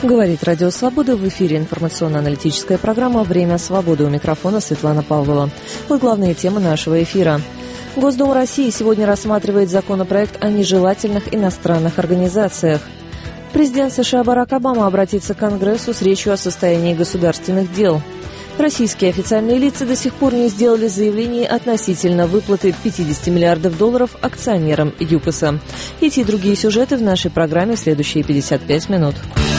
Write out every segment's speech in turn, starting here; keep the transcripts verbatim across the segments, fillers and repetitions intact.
Говорит Радио Свобода, в эфире информационно-аналитическая программа «Время свободы». У микрофона Светлана Павлова. Вот главные темы нашего эфира. Госдума России сегодня рассматривает законопроект о нежелательных иностранных организациях. Президент США Барак Обама обратится к Конгрессу с речью о состоянии государственных дел. Российские официальные лица до сих пор не сделали заявлений относительно выплаты пятьдесят миллиардов долларов акционерам ЮКОСа. Эти и другие сюжеты в нашей программе в следующие пятьдесят пять минут.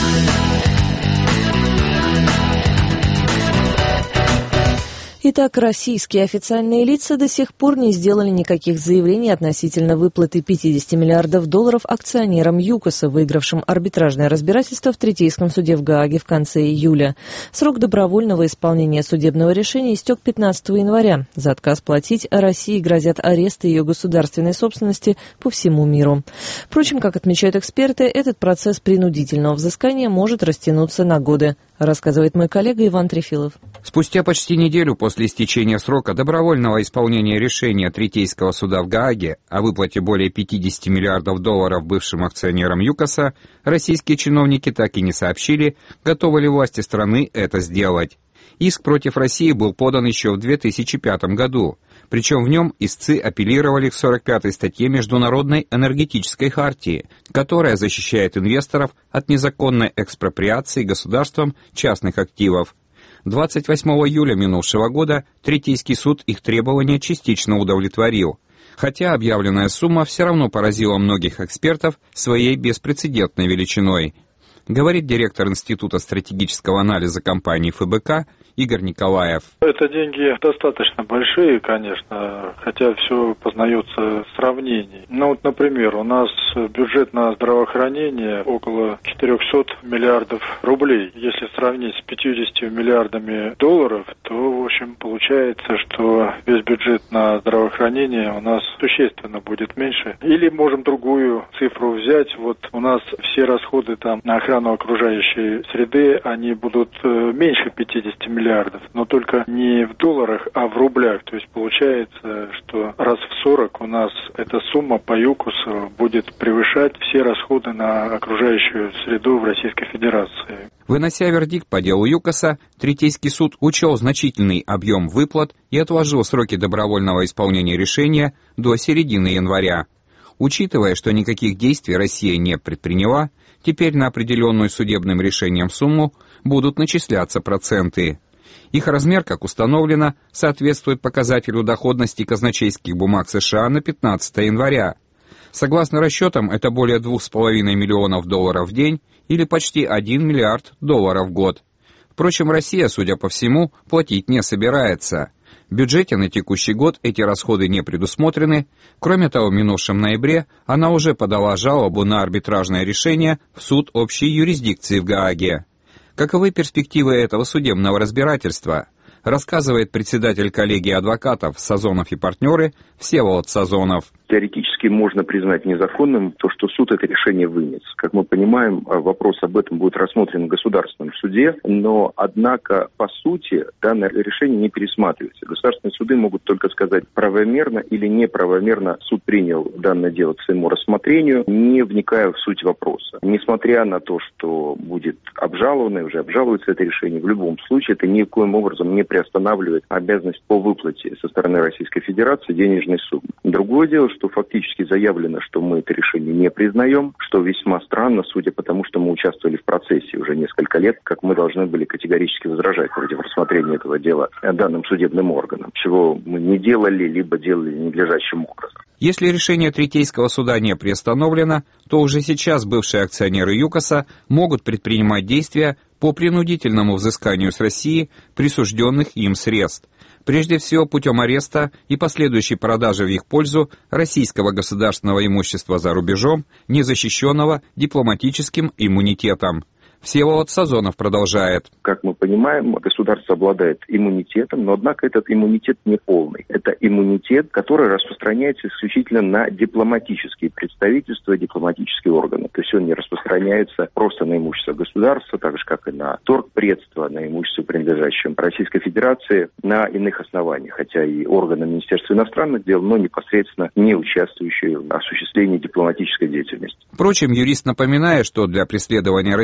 Итак, российские официальные лица до сих пор не сделали никаких заявлений относительно выплаты пятьдесят миллиардов долларов акционерам ЮКОСа, выигравшим арбитражное разбирательство в Третейском суде в Гааге в конце июля. Срок добровольного исполнения судебного решения истек пятнадцатого января. За отказ платить России грозят аресты ее государственной собственности по всему миру. Впрочем, как отмечают эксперты, этот процесс принудительного взыскания может растянуться на годы, рассказывает мой коллега Иван Трефилов. Спустя почти неделю после истечения срока добровольного исполнения решения Третейского суда в Гааге о выплате более пятьдесят миллиардов долларов бывшим акционерам ЮКОСа, российские чиновники так и не сообщили, готовы ли власти страны это сделать. Иск против России был подан еще в две тысячи пятом году, причем в нем истцы апеллировали к сорок пятой статье Международной энергетической хартии, которая защищает инвесторов от незаконной экспроприации государством частных активов. двадцать восьмого июля минувшего года Третейский суд их требования частично удовлетворил, хотя объявленная сумма все равно поразила многих экспертов своей беспрецедентной величиной, говорит директор Института стратегического анализа компании ФБК Игорь Николаев. Это деньги достаточно большие, конечно, хотя все познается в сравнении. Ну вот, например, у нас бюджет на здравоохранение около четырехсот миллиардов рублей. Если сравнить с пятьюдесятью миллиардами долларов, то, в общем, получается, что весь бюджет на здравоохранение у нас существенно будет меньше. Или можем другую цифру взять. Вот у нас все расходы там на охрану окружающей среды, они будут меньше пятидесяти миллиардов. миллиардов, но только не в долларах, а в рублях. То есть получается, что раз в сорок у нас эта сумма по ЮКОСу будет превышать все расходы на окружающую среду в Российской Федерации. Вынося вердикт по делу ЮКОСа, Третейский суд учел значительный объем выплат и отложил сроки добровольного исполнения решения до середины января. Учитывая, что никаких действий Россия не предприняла, теперь на определенную судебным решением сумму будут начисляться проценты. Их размер, как установлено, соответствует показателю доходности казначейских бумаг США на пятнадцатого января. Согласно расчетам, это более двух с половиной миллионов долларов в день или почти один миллиард долларов в год. Впрочем, Россия, судя по всему, платить не собирается. В бюджете на текущий год эти расходы не предусмотрены. Кроме того, в минувшем ноябре она уже подала жалобу на арбитражное решение в суд общей юрисдикции в Гааге. Каковы перспективы этого судебного разбирательства, рассказывает председатель коллегии адвокатов «Сазонов и партнеры» Всеволод Сазонов. Теоретически можно признать незаконным то, что суд это решение вынес. Как мы понимаем, вопрос об этом будет рассмотрен в государственном суде, но, однако, по сути, данное решение не пересматривается. Государственные суды могут только сказать, правомерно или неправомерно суд принял данное дело к своему рассмотрению, не вникая в суть вопроса. Несмотря на то, что будет обжаловано, уже обжалуется это решение, в любом случае это никоим образом не приостанавливает обязанность по выплате со стороны Российской Федерации денежной суммы. Другое дело, что фактически заявлено, что мы это решение не признаем, что весьма странно, судя по тому, что мы участвовали в процессе уже несколько лет, как мы должны были категорически возражать против рассмотрения этого дела данным судебным органам, чего мы не делали, либо делали ненадлежащим образом. Если решение Третейского суда не приостановлено, то уже сейчас бывшие акционеры ЮКОСа могут предпринимать действия по принудительному взысканию с России присужденных им средств. Прежде всего путем ареста и последующей продажи в их пользу российского государственного имущества за рубежом, незащищенного дипломатическим иммунитетом. Всеволод Сазонов продолжает. Как мы понимаем, государство обладает иммунитетом, но, однако, этот иммунитет не полный. Это иммунитет, который распространяется исключительно на дипломатические представительства, дипломатические органы. То есть он не распространяется просто на имущество государства, так же, как и на торгпредство, на имущество, принадлежащее Российской Федерации, на иных основаниях. Хотя и органы Министерства иностранных дел, но непосредственно не участвующие в осуществлении дипломатической деятельности. Впрочем, юрист напоминает, что для преследования российской государственной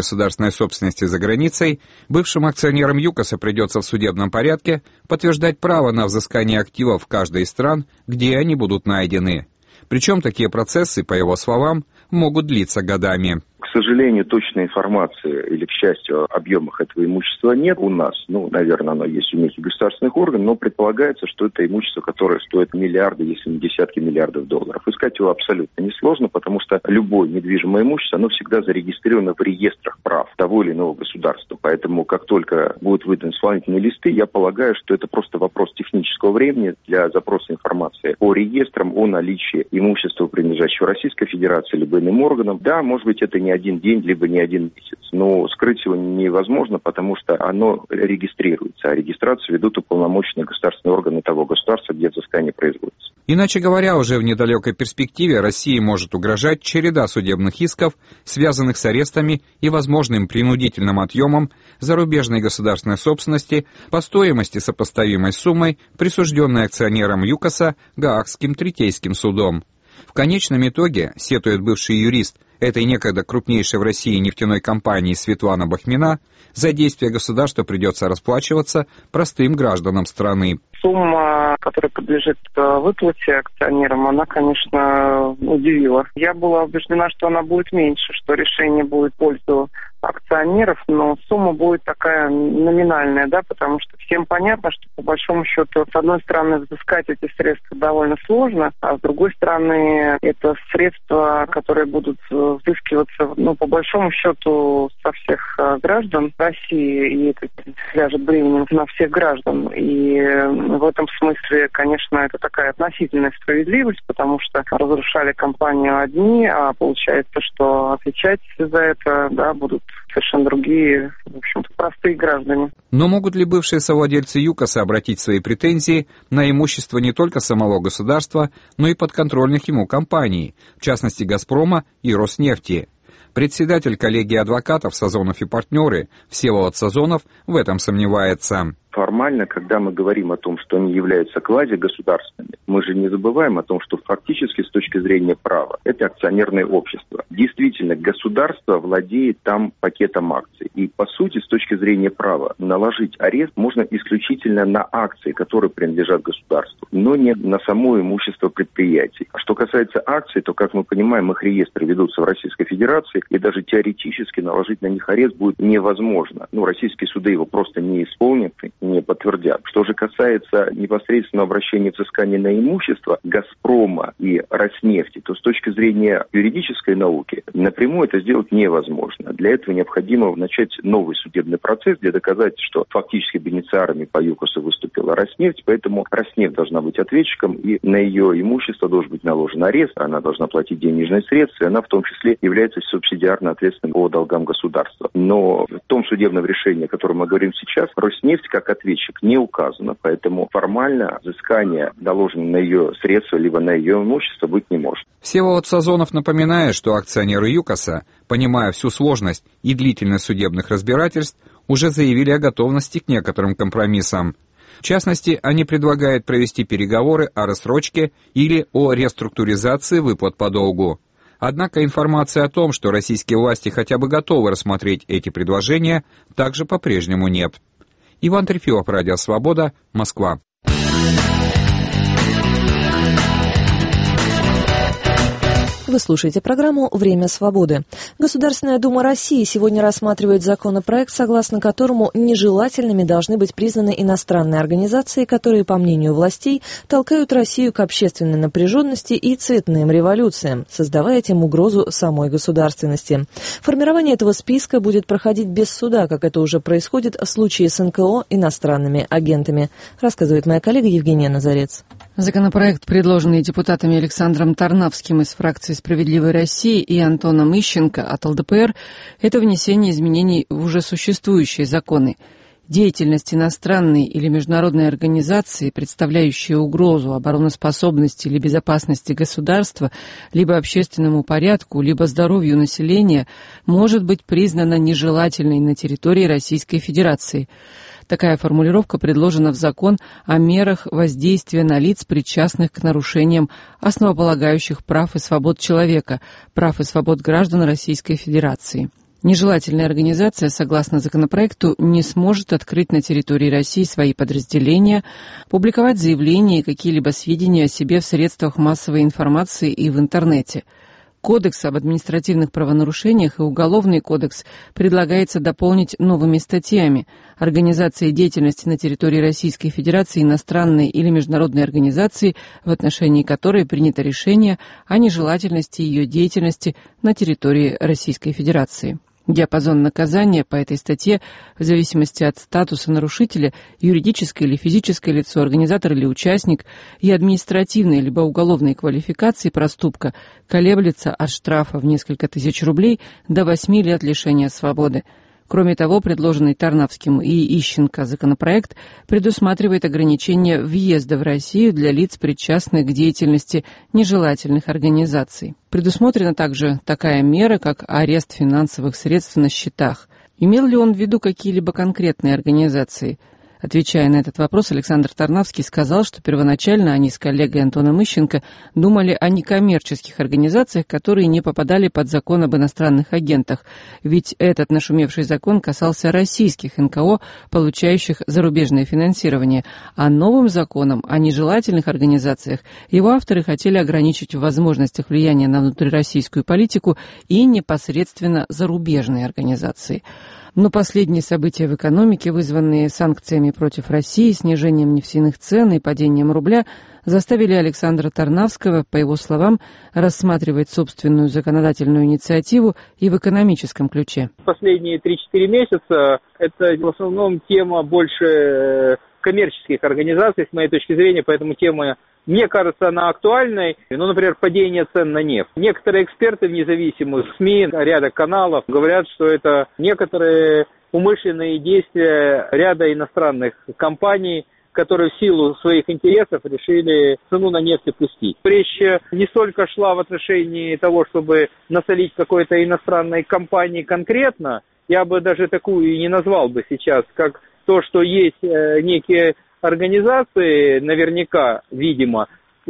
государственной собственности за границей, бывшим акционерам ЮКОСа придется в судебном порядке подтверждать право на взыскание активов в каждой из стран, где они будут найдены. Причем такие процессы, по его словам, могут длиться годами. К сожалению, точной информации или, к счастью, о объемах этого имущества нет у нас. Ну, наверное, оно есть у неких государственных органов, но предполагается, что это имущество, которое стоит миллиарды, если не десятки миллиардов долларов. Искать его абсолютно несложно, потому что любое недвижимое имущество, оно всегда зарегистрировано в реестрах прав того или иного государства. Поэтому, как только будут выданы исполнительные листы, я полагаю, что это просто вопрос технического времени для запроса информации по реестрам о наличии имущества, принадлежащего Российской Федерации, либо иным органам. Да, может быть, это не один день, либо не один месяц. Но скрыть его невозможно, потому что оно регистрируется, а регистрацию ведут уполномоченные государственные органы того государства, где взыскание производится. Иначе говоря, уже в недалекой перспективе России может угрожать череда судебных исков, связанных с арестами и возможным принудительным отъемом зарубежной государственной собственности по стоимости, сопоставимой с суммой, присужденной акционерам ЮКОСа Гаагским Третейским судом. В конечном итоге, сетует бывший юрист этой некогда крупнейшей в России нефтяной компании Светлана Бахмина, за действия государства придется расплачиваться простым гражданам страны. Сумма, которая подлежит выплате акционерам, она, конечно, удивила. Я была убеждена, что она будет меньше, что решение будет в пользу акционеров, но сумма будет такая номинальная, да, потому что всем понятно, что по большому счету, с одной стороны, взыскать эти средства довольно сложно, а с другой стороны, это средства, которые будут взыскиваться, ну, по большому счету, со всех граждан России, и это ляжет бременем на всех граждан. И в этом смысле, конечно, это такая относительная справедливость, потому что разрушали компанию одни, а получается, что отвечать за это, да, будут совершенно другие, в общем-то, простые граждане. Но могут ли бывшие совладельцы ЮКОСа обратить свои претензии на имущество не только самого государства, но и подконтрольных ему компаний, в частности «Газпрома» и «Роснефти»? Председатель коллегии адвокатов «Сазонов и партнеры» Всеволод Сазонов в этом сомневается. Формально, когда мы говорим о том, что они являются квазигосударственными, мы же не забываем о том, что фактически с точки зрения права это акционерное общество. Действительно, государство владеет там пакетом акций. И по сути, с точки зрения права, наложить арест можно исключительно на акции, которые принадлежат государству, но не на само имущество предприятий. А что касается акций, то, как мы понимаем, их реестры ведутся в Российской Федерации, и даже теоретически наложить на них арест будет невозможно. Ну, российские суды его просто не исполнят, не подтвердят. Что же касается непосредственного обращения взыскания на имущество «Газпрома» и «Роснефти», то с точки зрения юридической науки напрямую это сделать невозможно. Для этого необходимо начать новый судебный процесс для доказательства, что фактически бенефициарами по ЮКОСу выступила «Роснефть», поэтому «Роснефть» должна быть ответчиком, и на ее имущество должен быть наложен арест, она должна платить денежные средства, и она в том числе является субсидиарно ответственным по долгам государства. Но в том судебном решении, о котором мы говорим сейчас, «Роснефть» как ответчик не указано, поэтому формально взыскание, наложенное на ее средства либо на ее имущество, быть не может. Всеволод Сазонов напоминает, что акционеры ЮКОСа, понимая всю сложность и длительность судебных разбирательств, уже заявили о готовности к некоторым компромиссам. В частности, они предлагают провести переговоры о рассрочке или о реструктуризации выплат по долгу. Однако информации о том, что российские власти хотя бы готовы рассмотреть эти предложения, также по-прежнему нет. Иван Трефилов, Радио Свобода, Москва. Вы слушаете программу «Время свободы». Государственная Дума России сегодня рассматривает законопроект, согласно которому нежелательными должны быть признаны иностранные организации, которые, по мнению властей, толкают Россию к общественной напряженности и цветным революциям, создавая тем угрозу самой государственности. Формирование этого списка будет проходить без суда, как это уже происходит в случае с эн ка о иностранными агентами, рассказывает моя коллега Евгения Назарец. Законопроект, предложенный депутатами Александром Тарнавским из фракции «Справедливой России» и Антоном Ищенко от эл дэ пэ эр, это внесение изменений в уже существующие законы. Деятельность иностранной или международной организации, представляющей угрозу обороноспособности или безопасности государства, либо общественному порядку, либо здоровью населения, может быть признана нежелательной на территории Российской Федерации. Такая формулировка предложена в закон о мерах воздействия на лиц, причастных к нарушениям основополагающих прав и свобод человека, прав и свобод граждан Российской Федерации. Нежелательная организация, согласно законопроекту, не сможет открыть на территории России свои подразделения, публиковать заявления и какие-либо сведения о себе в средствах массовой информации и в интернете. Кодекс об административных правонарушениях и Уголовный кодекс предлагается дополнить новыми статьями: организация деятельности на территории Российской Федерации иностранной или международной организации, в отношении которой принято решение о нежелательности ее деятельности на территории Российской Федерации. Диапазон наказания по этой статье в зависимости от статуса нарушителя, юридическое или физическое лицо, организатор или участник, и административной либо уголовной квалификации проступка колеблется от штрафа в несколько тысяч рублей до восьми лет лишения свободы. Кроме того, предложенный Тарнавским и Ищенко законопроект предусматривает ограничение въезда в Россию для лиц, причастных к деятельности нежелательных организаций. Предусмотрена также такая мера, как арест финансовых средств на счетах. Имел ли он в виду какие-либо конкретные организации? Отвечая на этот вопрос, Александр Тарнавский сказал, что первоначально они с коллегой Антоном Ищенко думали о некоммерческих организациях, которые не попадали под закон об иностранных агентах, ведь этот нашумевший закон касался российских эн ка о, получающих зарубежное финансирование, а новым законом о нежелательных организациях его авторы хотели ограничить в возможностях влияния на внутрироссийскую политику и непосредственно зарубежные организации. Но последние события в экономике, вызванные санкциями против России, снижением нефтяных цен и падением рубля, заставили Александра Тарнавского, по его словам, рассматривать собственную законодательную инициативу и в экономическом ключе. Последние три-четыре месяца это в основном тема больше коммерческих организаций, с моей точки зрения, поэтому тема, мне кажется, она актуальной. Ну, например, падение цен на нефть. Некоторые эксперты в независимых СМИ, ряда каналов говорят, что это некоторые умышленные действия ряда иностранных компаний, которые в силу своих интересов решили цену на нефть опустить. Речь не столько шла в отношении того, чтобы насолить какой-то иностранной компании конкретно, я бы даже такую и не назвал бы сейчас, как то, что есть некие организации, наверняка, видимо,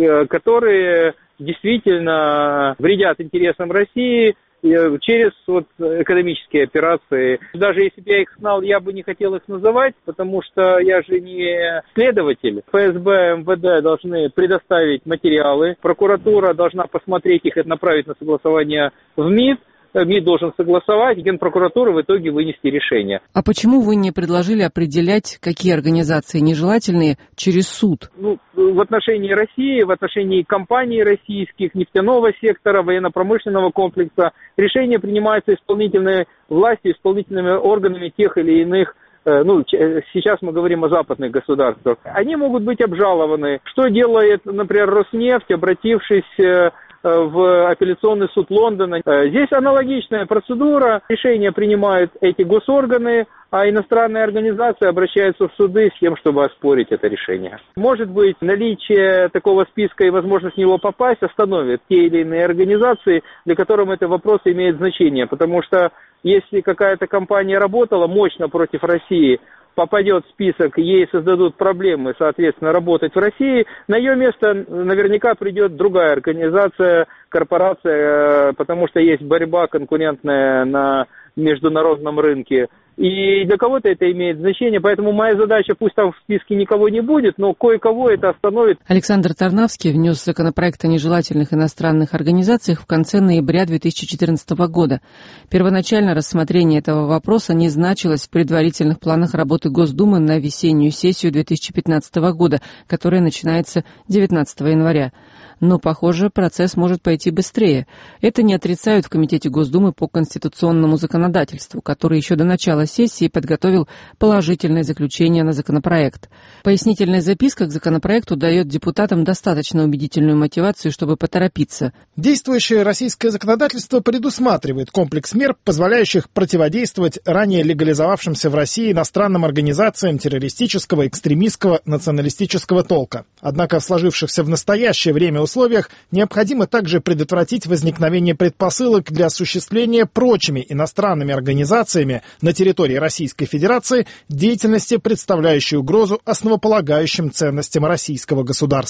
которые действительно вредят интересам России через вот экономические операции. Даже если бы я их знал, я бы не хотел их называть, потому что я же не следователь. эф эс бэ, эм вэ дэ должны предоставить материалы, прокуратура должна посмотреть их и направить на согласование в МИД. МИД должен согласовать, Генпрокуратура в итоге вынести решение. А почему вы не предложили определять, какие организации нежелательные, через суд? Ну, в отношении России, в отношении компаний российских, нефтяного сектора, военно-промышленного комплекса решения принимаются исполнительной властью, исполнительными органами тех или иных. Ну, сейчас мы говорим о западных государствах. Они могут быть обжалованы. Что делает, например, Роснефть, обратившись в апелляционный суд Лондона? Здесь аналогичная процедура. Решения принимают эти госорганы, а иностранные организации обращаются в суды с тем, чтобы оспорить это решение. Может быть, наличие такого списка и возможность в него попасть остановит те или иные организации, для которых этот вопрос имеет значение. Потому что если какая-то компания работала мощно против России, попадет в список, ей создадут проблемы, соответственно, работать в России, на ее место наверняка придет другая организация, корпорация, потому что есть борьба конкурентная на международном рынке. И для кого-то это имеет значение, поэтому моя задача, пусть там в списке никого не будет, но кое-кого это остановит. Александр Тарнавский внес законопроект о нежелательных иностранных организациях в конце ноября две тысячи четырнадцатого года. Первоначально рассмотрение этого вопроса не значилось в предварительных планах работы Госдумы на весеннюю сессию две тысячи пятнадцатого года, которая начинается девятнадцатого января. Но, похоже, процесс может пойти быстрее. Это не отрицают в Комитете Госдумы по конституционному законодательству, который еще до начала сессии подготовил положительное заключение на законопроект. Пояснительная записка к законопроекту дает депутатам достаточно убедительную мотивацию, чтобы поторопиться. Действующее российское законодательство предусматривает комплекс мер, позволяющих противодействовать ранее легализовавшимся в России иностранным организациям террористического, экстремистского, националистического толка. Однако в сложившихся в настоящее время условиях необходимо также предотвратить возникновение предпосылок для осуществления прочими иностранными организациями на территории Российской Федерации деятельности, представляющей угрозу основополагающим ценностям российского государства.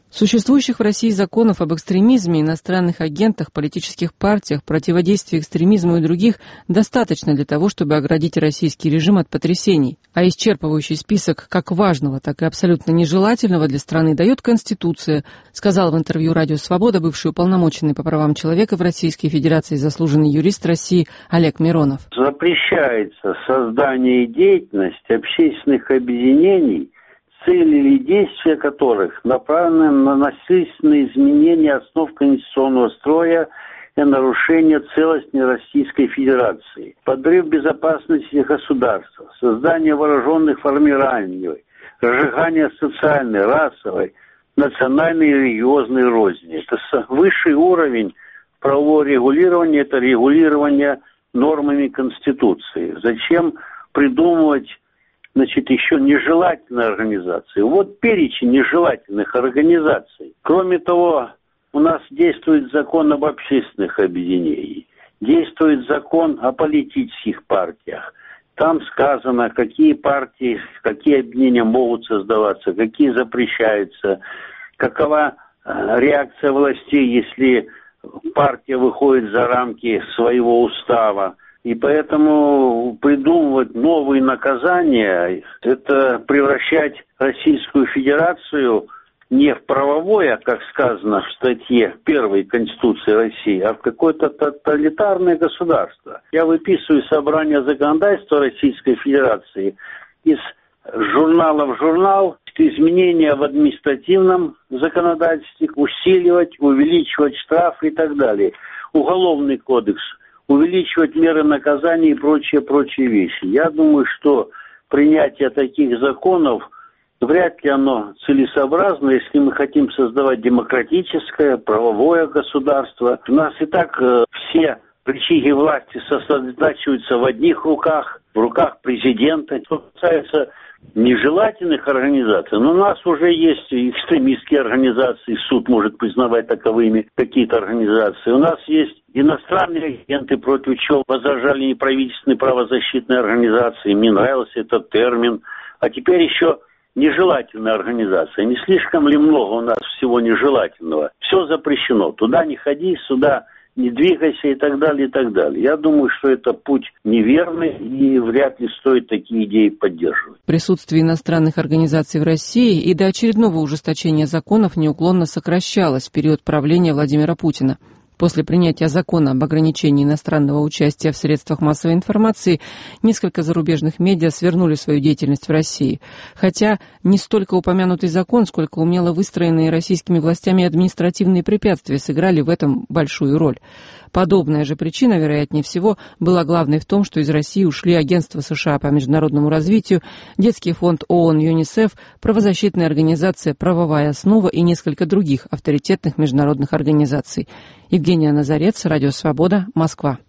Существующих в России законов об экстремизме, иностранных агентах, политических партиях, противодействии экстремизму и других достаточно для того, чтобы оградить российский режим от потрясений. А исчерпывающий список как важного, так и абсолютно нежелательного для страны дает Конституция, сказал в интервью «Радио Свобода» бывший уполномоченный по правам человека в Российской Федерации заслуженный юрист России Олег Миронов. Запрещается создание и деятельность общественных объединений, цели или действия которых направлены на насильственные изменения основ конституционного строя и нарушение целостности Российской Федерации, подрыв безопасности государства, создание вооруженных формирований, разжигание социальной, расовой, национальной и религиозной розни. Это высший уровень правового регулирования, это регулирование нормами Конституции. Зачем придумывать Значит, еще нежелательные организации. Вот перечень нежелательных организаций. Кроме того, у нас действует закон об общественных объединениях, действует закон о политических партиях. Там сказано, какие партии, какие объединения могут создаваться, какие запрещаются, какова реакция властей, если партия выходит за рамки своего устава. И поэтому придумывать новые наказания – это превращать Российскую Федерацию не в правовое, как сказано в статье первой Конституции России, а в какое-то тоталитарное государство. Я выписываю собрание законодательства Российской Федерации из журнала в журнал, изменения в административном законодательстве, усиливать, увеличивать штрафы и так далее. Уголовный кодекс – увеличивать меры наказания и прочие-прочие вещи. Я думаю, что принятие таких законов вряд ли оно целесообразно, если мы хотим создавать демократическое, правовое государство. У нас и так э, все рычаги власти сосредотачиваются в одних руках, в руках президента. Что касается нежелательных организаций, но у нас уже есть экстремистские организации, суд может признавать таковыми какие-то организации. У нас есть иностранные агенты, против чего возражали неправительственные правозащитные организации. Мне нравился этот термин. А теперь еще нежелательная организация. Не слишком ли много у нас всего нежелательного? Все запрещено. Туда не ходи, сюда не двигайся и так далее, и так далее. Я думаю, что это путь неверный и вряд ли стоит такие идеи поддерживать. Присутствие иностранных организаций в России и до очередного ужесточения законов неуклонно сокращалось в период правления Владимира Путина. После принятия закона об ограничении иностранного участия в средствах массовой информации несколько зарубежных медиа свернули свою деятельность в России. Хотя не столько упомянутый закон, сколько умело выстроенные российскими властями административные препятствия сыграли в этом большую роль. Подобная же причина, вероятнее всего, была главной в том, что из России ушли Агентство США по международному развитию, Детский фонд ООН ЮНИСЕФ, правозащитная организация «Правовая основа» и несколько других авторитетных международных организаций. Евгения Назарец, Радио Свобода, Москва.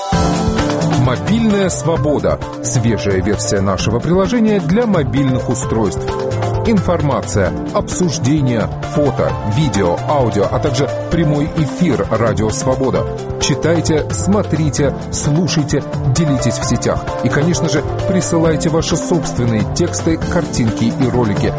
Мобильная свобода. Свежая версия нашего приложения для мобильных устройств. Информация, обсуждения, фото, видео, аудио, а также прямой эфир «Радио Свобода». Читайте, смотрите, слушайте, делитесь в сетях. И, конечно же, присылайте ваши собственные тексты, картинки и ролики.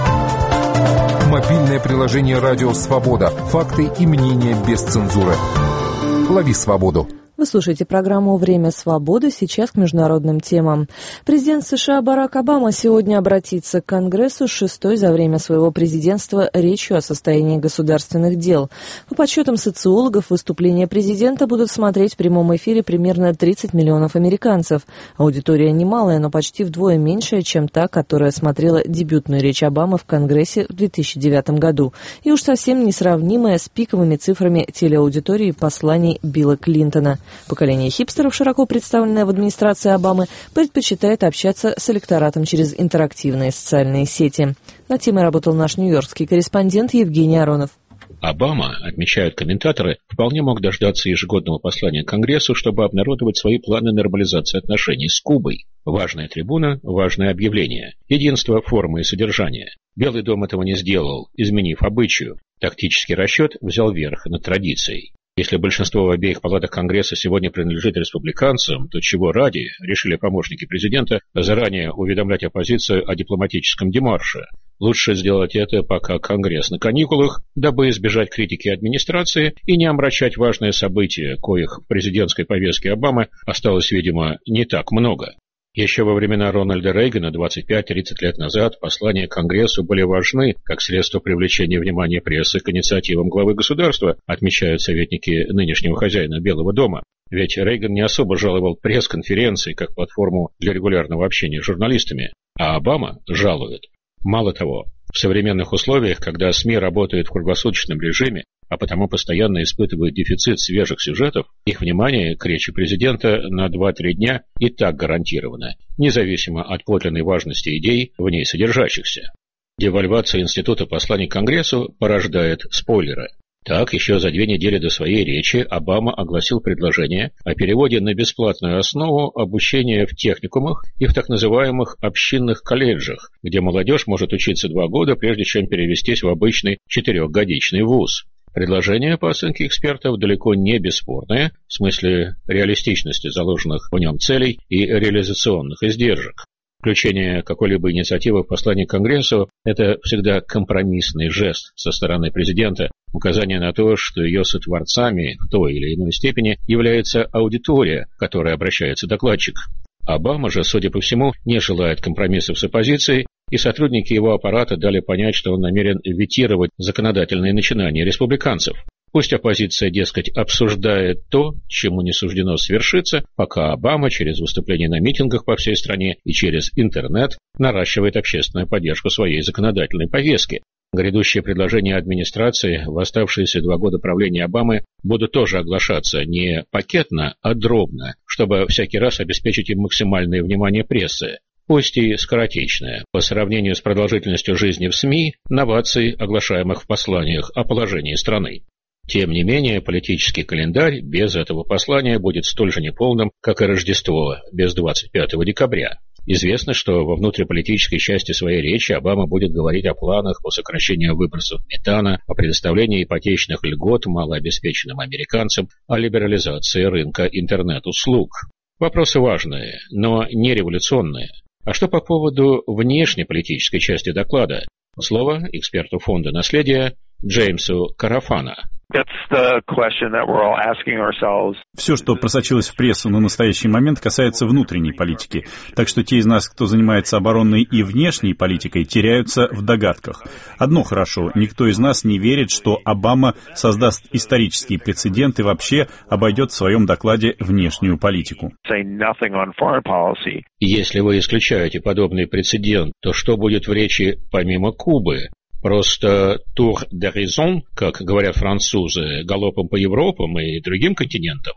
Мобильное приложение «Радио Свобода». Факты и мнения без цензуры. Лови свободу. Вы слушаете программу «Время свободы». Сейчас к международным темам. Президент США Барак Обама сегодня обратится к Конгрессу с шестой за время своего президентства речью о состоянии государственных дел. По подсчетам социологов, выступления президента будут смотреть в прямом эфире примерно тридцать миллионов американцев. Аудитория немалая, но почти вдвое меньшая, чем та, которая смотрела дебютную речь Обамы в Конгрессе в две тысячи девятом году. И уж совсем несравнимая с пиковыми цифрами телеаудитории посланий Билла Клинтона. Поколение хипстеров, широко представленное в администрации Обамы, предпочитает общаться с электоратом через интерактивные социальные сети. Над темой работал наш нью-йоркский корреспондент Евгений Аронов. Обама, отмечают комментаторы, вполне мог дождаться ежегодного послания к Конгрессу, чтобы обнародовать свои планы нормализации отношений с Кубой. Важная трибуна, важное объявление. Единство формы и содержания. Белый дом этого не сделал, изменив обычаю. Тактический расчет взял верх над традицией. Если большинство в обеих палатах Конгресса сегодня принадлежит республиканцам, то чего ради решили помощники президента заранее уведомлять оппозицию о дипломатическом демарше? Лучше сделать это, пока Конгресс на каникулах, дабы избежать критики администрации и не омрачать важные события, коих в президентской повестке Обамы осталось, видимо, не так много. Еще во времена Рональда Рейгана двадцать пять-тридцать лет назад послания Конгрессу были важны как средство привлечения внимания прессы к инициативам главы государства, отмечают советники нынешнего хозяина Белого дома. Ведь Рейган не особо жаловал пресс-конференции как платформу для регулярного общения с журналистами, а Обама жалует. Мало того, в современных условиях, когда СМИ работают в круглосуточном режиме, а потому постоянно испытывают дефицит свежих сюжетов, их внимание к речи президента на два-три дня и так гарантировано, независимо от подлинной важности идей, в ней содержащихся. Девальвация института посланий Конгрессу порождает спойлеры. Так, еще за две недели до своей речи Обама огласил предложение о переводе на бесплатную основу обучения в техникумах и в так называемых общинных колледжах, где молодежь может учиться два года, прежде чем перевестись в обычный четырехгодичный вуз. Предложение, по оценке экспертов, далеко не бесспорное, в смысле реалистичности заложенных в нем целей и реализационных издержек. Включение какой-либо инициативы в послание Конгрессу – это всегда компромиссный жест со стороны президента, указание на то, что ее сотворцами в той или иной степени является аудитория, к которой обращается докладчик. Обама же, судя по всему, не желает компромиссов с оппозицией, и сотрудники его аппарата дали понять, что он намерен ветировать законодательные начинания республиканцев. Пусть оппозиция, дескать, обсуждает то, чему не суждено свершиться, пока Обама через выступления на митингах по всей стране и через интернет наращивает общественную поддержку своей законодательной повестки. Грядущие предложения администрации в оставшиеся два года правления Обамы будут тоже оглашаться не пакетно, а дробно, чтобы всякий раз обеспечить им максимальное внимание прессы. Пусть и скоротечное, по сравнению с продолжительностью жизни в СМИ, новаций, оглашаемых в посланиях о положении страны. Тем не менее, политический календарь без этого послания будет столь же неполным, как и Рождество без двадцать пятого декабря. Известно, что во внутриполитической части своей речи Обама будет говорить о планах по сокращению выбросов метана, о предоставлении ипотечных льгот малообеспеченным американцам, о либерализации рынка интернет-услуг. Вопросы важные, но не революционные. А что по поводу внешнеполитической части доклада? Слово эксперту фонда наследия Джеймсу Карафана. Все, что просочилось в прессу на настоящий момент, касается внутренней политики. Так что те из нас, кто занимается оборонной и внешней политикой, теряются в догадках. Одно хорошо, никто из нас не верит, что Обама создаст исторический прецедент и вообще обойдет в своем докладе внешнюю политику. Если вы исключаете подобный прецедент, то что будет в речи помимо Кубы? Просто тур де raison, как говорят французы, галопом по Европам и другим континентам?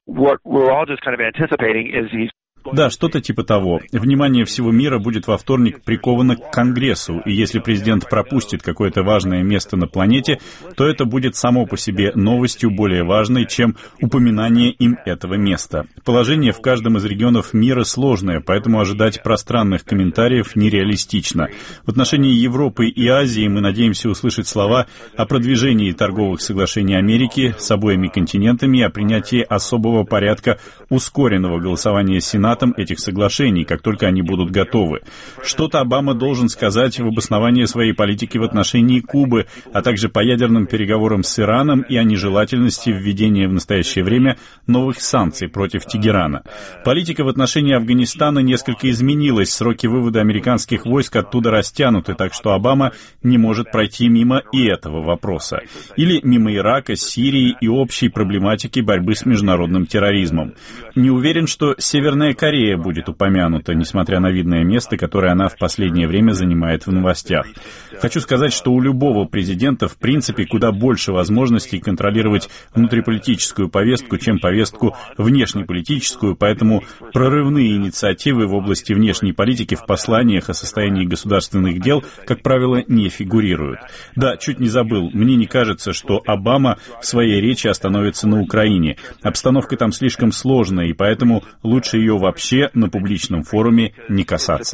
Да, что-то типа того. Внимание всего мира будет во вторник приковано к Конгрессу, и если президент пропустит какое-то важное место на планете, то это будет само по себе новостью более важной, чем упоминание им этого места. Положение в каждом из регионов мира сложное, поэтому ожидать пространных комментариев нереалистично. В отношении Европы и Азии мы надеемся услышать слова о продвижении торговых соглашений Америки с обоими континентами и о принятии особого порядка ускоренного голосования Сената этих соглашений, как только они будут готовы. Что-то Обама должен сказать в обосновании своей политики в отношении Кубы, а также по ядерным переговорам с Ираном и о нежелательности введения в настоящее время новых санкций против Тегерана. Политика в отношении Афганистана несколько изменилась, сроки вывода американских войск оттуда растянуты, так что Обама не может пройти мимо и этого вопроса. Или мимо Ирака, Сирии и общей проблематики борьбы с международным терроризмом. Не уверен, что Северная Корея будет упомянута, несмотря на видное место, которое она в последнее время занимает в новостях. Хочу сказать, что у любого президента, в принципе, куда больше возможностей контролировать внутриполитическую повестку, чем повестку внешнеполитическую, поэтому прорывные инициативы в области внешней политики в посланиях о состоянии государственных дел, как правило, не фигурируют. Да, чуть не забыл, мне не кажется, что Обама в своей речи остановится на Украине. Обстановка там слишком сложная, и поэтому лучше ее вообще на публичном форуме не касаться.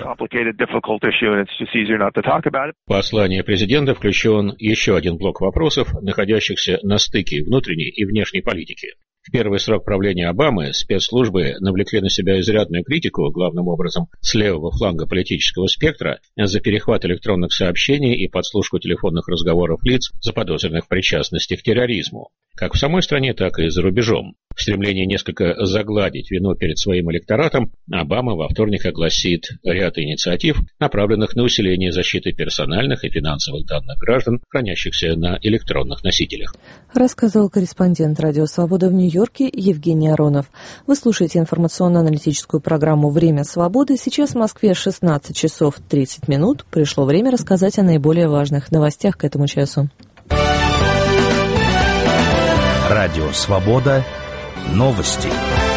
В послание президента включен еще один блок вопросов, находящихся на стыке внутренней и внешней политики. В первый срок правления Обамы спецслужбы навлекли на себя изрядную критику, главным образом с левого фланга политического спектра, за перехват электронных сообщений и подслушку телефонных разговоров лиц, заподозренных в причастности к терроризму. Как в самой стране, так и за рубежом. В стремлении несколько загладить вину перед своим электоратом, Обама во вторник огласит ряд инициатив, направленных на усиление защиты персональных и финансовых данных граждан, хранящихся на электронных носителях. Рассказывал корреспондент «Радио Свобода» в Нью-Йорке Евгений Аронов. Вы слушаете информационно-аналитическую программу «Время свободы». Сейчас в Москве шестнадцать часов тридцать минут. Пришло время рассказать о наиболее важных новостях к этому часу. Радио Свобода. Новости.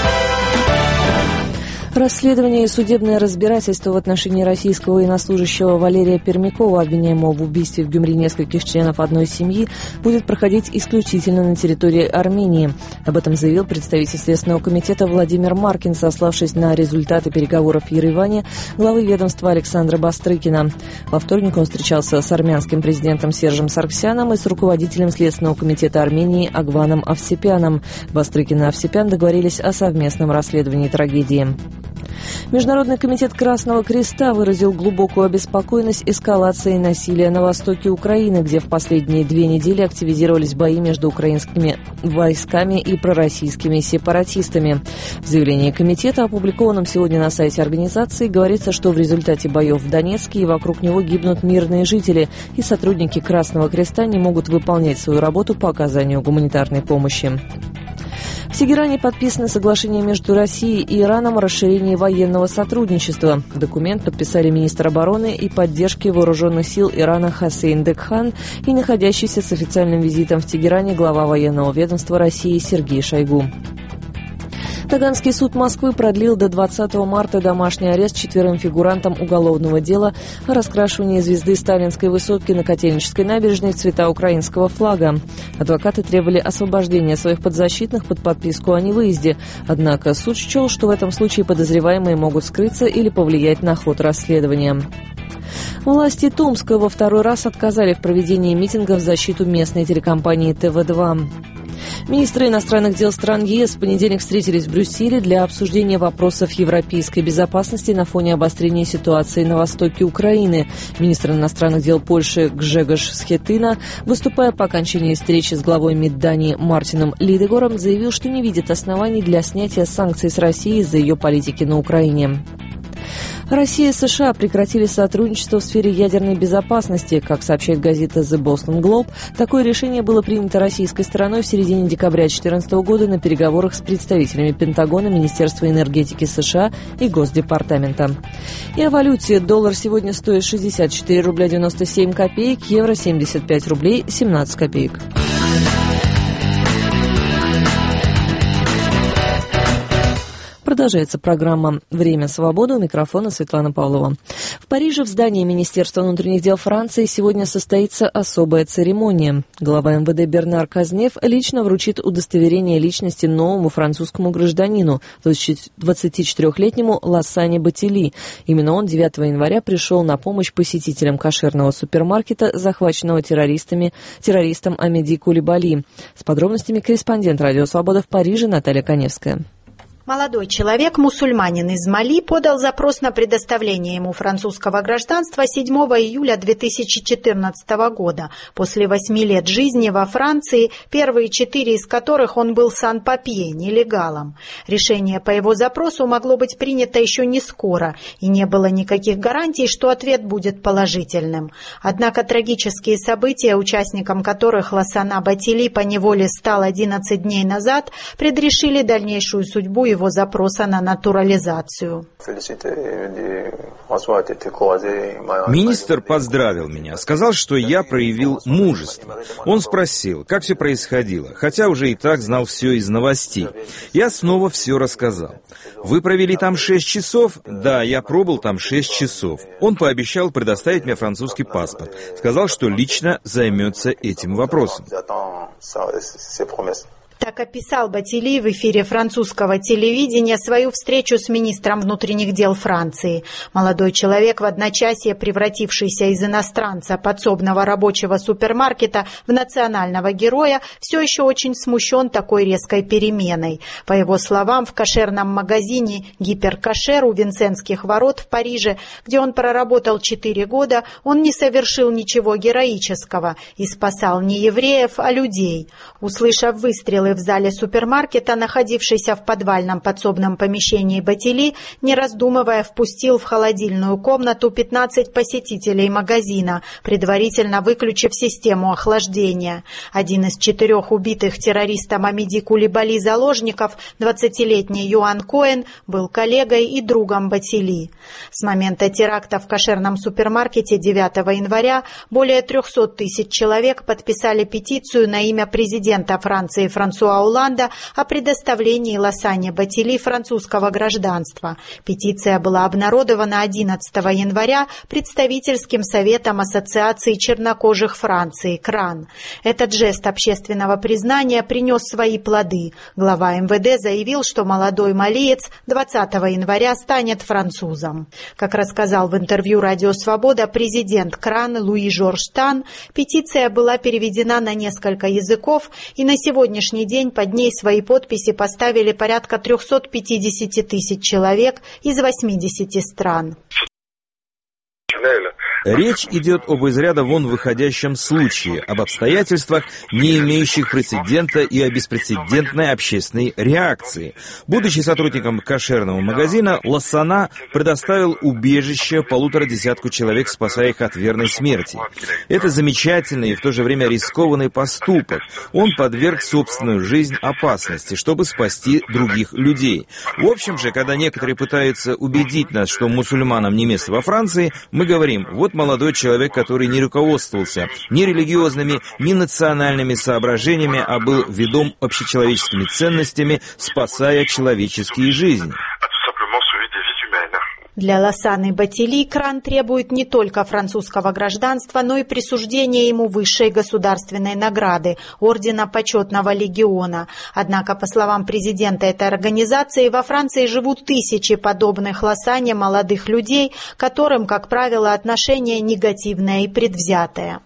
Расследование и судебное разбирательство в отношении российского военнослужащего Валерия Пермякова, обвиняемого в убийстве в Гюмри нескольких членов одной семьи, будет проходить исключительно на территории Армении. Об этом заявил представитель Следственного комитета Владимир Маркин, сославшись на результаты переговоров в Ереване главы ведомства Александра Бастрыкина. Во вторник он встречался с армянским президентом Сержем Саргсяном и с руководителем Следственного комитета Армении Агваном Овсепяном. Бастрыкин и Овсепян договорились о совместном расследовании трагедии. Международный комитет Красного Креста выразил глубокую обеспокоенность эскалацией насилия на востоке Украины, где в последние две недели активизировались бои между украинскими войсками и пророссийскими сепаратистами. В заявлении комитета, опубликованном сегодня на сайте организации, говорится, что в результате боев в Донецке и вокруг него гибнут мирные жители, и сотрудники Красного Креста не могут выполнять свою работу по оказанию гуманитарной помощи. В Тегеране подписано соглашение между Россией и Ираном о расширении военного сотрудничества. Документ подписали министр обороны и поддержки вооруженных сил Ирана Хасейн Декхан и находящийся с официальным визитом в Тегеране глава военного ведомства России Сергей Шойгу. Таганский суд Москвы продлил до двадцатого марта домашний арест четверым фигурантам уголовного дела о раскрашивании звезды Сталинской высотки на Котельнической набережной в цвета украинского флага. Адвокаты требовали освобождения своих подзащитных под подписку о невыезде, однако суд счел, что в этом случае подозреваемые могут скрыться или повлиять на ход расследования. Власти Томска во второй раз отказали в проведении митинга в защиту местной телекомпании Тэ Вэ два. Министры иностранных дел стран Е Эс в понедельник встретились в Брюсселе для обсуждения вопросов европейской безопасности на фоне обострения ситуации на востоке Украины. Министр иностранных дел Польши Гжегош Схетына, выступая по окончании встречи с главой МИД Дании Мартином Лидегором, заявил, что не видит оснований для снятия санкций с Россией из-за ее политики на Украине. Россия и США прекратили сотрудничество в сфере ядерной безопасности. Как сообщает газета The Boston Globe, такое решение было принято российской стороной в середине декабря две тысячи четырнадцатого года на переговорах с представителями Пентагона, Министерства энергетики США и Госдепартамента. И о валюте. Доллар сегодня стоит шестьдесят четыре рубля девяносто семь копеек, евро семьдесят пять рублей семнадцать копеек. Продолжается программа «Время свободы». У микрофона Светлана Павлова. В Париже в здании Министерства внутренних дел Франции сегодня состоится особая церемония. Глава эм вэ дэ Бернар Казнев лично вручит удостоверение личности новому французскому гражданину, двадцатичетырехлетнему Лассане Батили. Именно он девятого января пришел на помощь посетителям кошерного супермаркета, захваченного террористами, террористом Амеди Кулибали. С подробностями корреспондент «Радио Свобода» в Париже Наталья Коневская. Молодой человек, мусульманин из Мали, подал запрос на предоставление ему французского гражданства седьмого июля две тысячи четырнадцатого года. После восьми лет жизни во Франции, первые четыре из которых он был сан-папье, нелегалом. Решение по его запросу могло быть принято еще не скоро, и не было никаких гарантий, что ответ будет положительным. Однако трагические события, участником которых Лассана Батили поневоле стал одиннадцать дней назад, предрешили дальнейшую судьбу его запроса на натурализацию. Министр поздравил меня, сказал, что я проявил мужество. Он спросил, как все происходило, хотя уже и так знал все из новостей. Я снова все рассказал. Вы провели там шесть часов? Да, я пробыл там шесть часов. Он пообещал предоставить мне французский паспорт. Сказал, что лично займется этим вопросом. Так описал Батили в эфире французского телевидения свою встречу с министром внутренних дел Франции. Молодой человек, в одночасье превратившийся из иностранца подсобного рабочего супермаркета в национального героя, все еще очень смущен такой резкой переменой. По его словам, в кошерном магазине «Гиперкошер» у Винсентских ворот в Париже, где он проработал четыре года, он не совершил ничего героического и спасал не евреев, а людей. Услышав выстрелы в зале супермаркета, находившийся в подвальном подсобном помещении Батили, не раздумывая, впустил в холодильную комнату пятнадцать посетителей магазина, предварительно выключив систему охлаждения. Один из четырех убитых террористом Амиди Кулибали заложников, двадцатилетний Юан Коэн, был коллегой и другом Батили. С момента теракта в кошерном супермаркете девятого января более трехсот тысяч человек подписали петицию на имя президента Франции Франсуа Олланда о предоставлении Лассане Батили французского гражданства. Петиция была обнародована одиннадцатого января представительским советом Ассоциации чернокожих Франции КРАН. Этот жест общественного признания принес свои плоды. Глава эм вэ дэ заявил, что молодой малиец двадцатого января станет французом. Как рассказал в интервью «Радио Свобода» президент КРАН Луи Жорж Тан, петиция была переведена на несколько языков, и на сегодняшний день под ней свои подписи поставили порядка трехсот пятидесяти тысяч человек из восьмидесяти стран. Речь идет об из ряда вон выходящем случае, об обстоятельствах, не имеющих прецедента, и о беспрецедентной общественной реакции. Будучи сотрудником кошерного магазина, Лассана предоставил убежище полутора десятку человек, спасая их от верной смерти. Это замечательный и в то же время рискованный поступок. Он подверг собственную жизнь опасности, чтобы спасти других людей. В общем же, когда некоторые пытаются убедить нас, что мусульманам не место во Франции, мы говорим: вот молодой человек, который не руководствовался ни религиозными, ни национальными соображениями, а был ведом общечеловеческими ценностями, спасая человеческие жизни. Для Лассаны Батили КРАН требует не только французского гражданства, но и присуждения ему высшей государственной награды – Ордена Почетного Легиона. Однако, по словам президента этой организации, во Франции живут тысячи подобных Лассане молодых людей, которым, как правило, отношение негативное и предвзятое.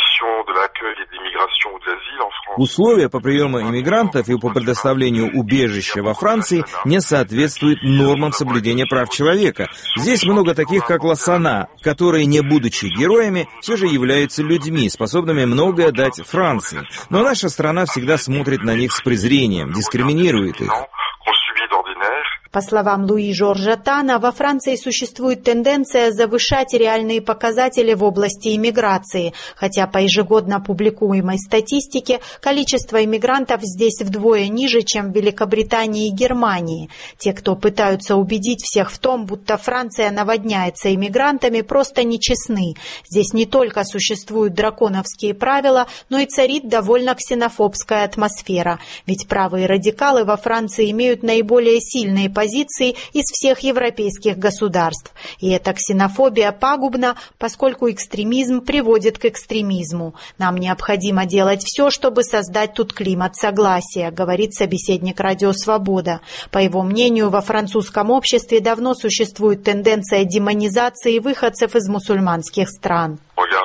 Условия по приему иммигрантов и по предоставлению убежища во Франции не соответствуют нормам соблюдения прав человека. Здесь много таких, как Лассана, которые, не будучи героями, все же являются людьми, способными многое дать Франции. Но наша страна всегда смотрит на них с презрением, дискриминирует их. По словам Луи Жоржа Тана, во Франции существует тенденция завышать реальные показатели в области иммиграции, хотя по ежегодно публикуемой статистике количество иммигрантов здесь вдвое ниже, чем в Великобритании и Германии. Те, кто пытаются убедить всех в том, будто Франция наводняется иммигрантами, просто нечестны. Здесь не только существуют драконовские правила, но и царит довольно ксенофобская атмосфера, ведь правые радикалы во Франции имеют наиболее сильные позиции позиции из всех европейских государств. И эта ксенофобия пагубна, поскольку экстремизм приводит к экстремизму. Нам необходимо делать все, чтобы создать тут климат согласия, говорит собеседник «Радио Свобода». По его мнению, во французском обществе давно существует тенденция демонизации выходцев из мусульманских стран.